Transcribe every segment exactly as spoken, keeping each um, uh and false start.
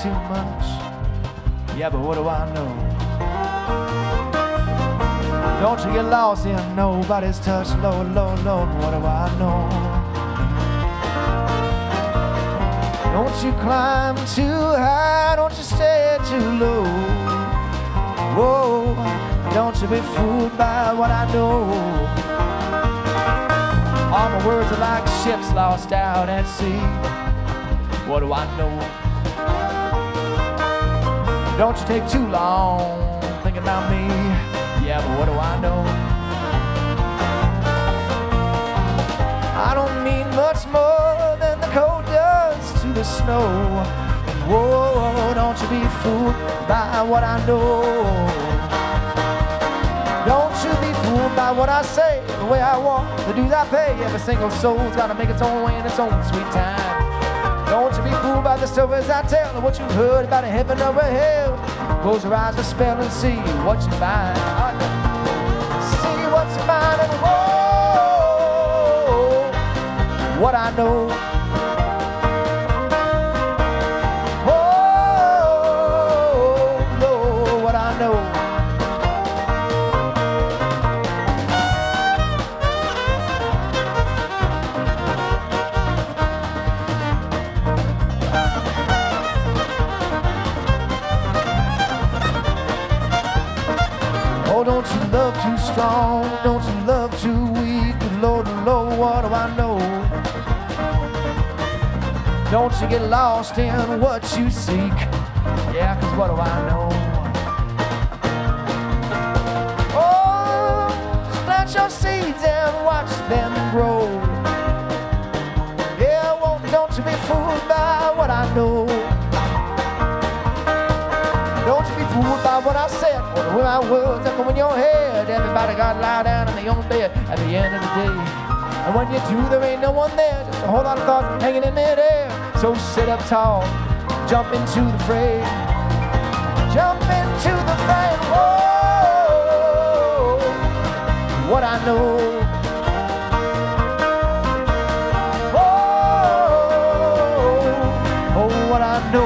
too much. Yeah, but what do I know? Don't you get lost in nobody's touch. Lord, Lord, Lord, what do I know? Don't you climb too high, don't you stay too low. Whoa, don't you be fooled by what I know. All my words are like ships lost out at sea. What do I know? Don't you take too long thinking about me. Yeah, but what do I know? I don't need much more than the cold does to the snow. Whoa, don't you be fooled by what I know. Don't you be fooled by what I say, the way I walk, the dues I pay. Every single soul's gotta make its own way in its own sweet time. Don't you be fooled by the stories I tell, or what you heard about a heaven or a hell. Close your eyes to spell and see what you find. See what you find and whoa, what I know. Whoa, know what I know. Oh, don't you love too strong, don't you love too weak. Lord, Lord, what do I know? Don't you get lost in what you seek. Yeah, cause what do I know? Oh, just plant your seeds and watch them grow. Yeah, won't, don't you be fooled by what I know. Don't you be fooled by what I said, or the way my words echo in your head. Everybody got to lie down in their own bed at the end of the day. And when you do, there ain't no one there, just a whole lot of thoughts hanging in midair. So sit up tall, jump into the fray, jump into the fray. Whoa, what I know. Whoa, oh, what I know.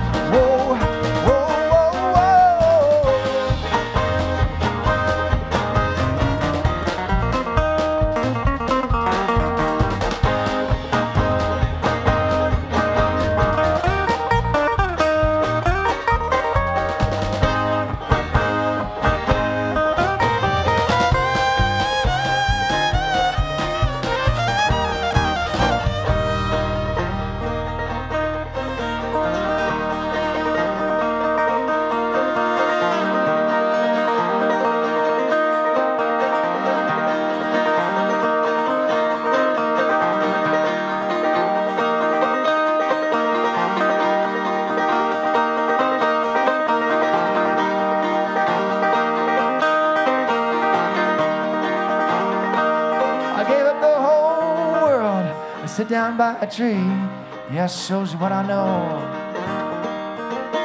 Sit down by a tree, yeah, shows you what I know.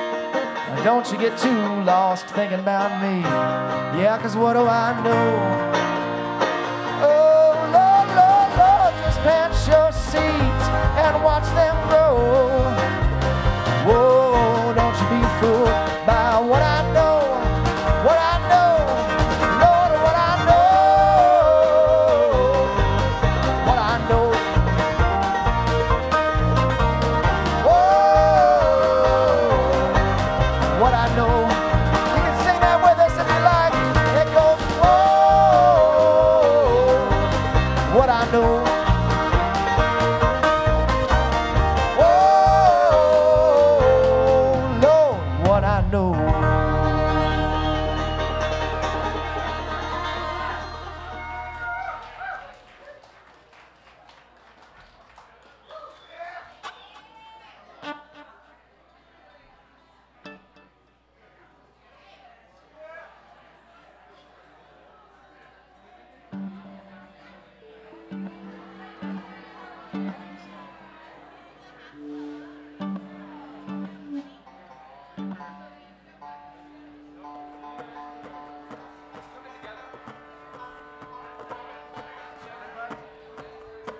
Don't you get too lost thinking about me, yeah, cause what do I know?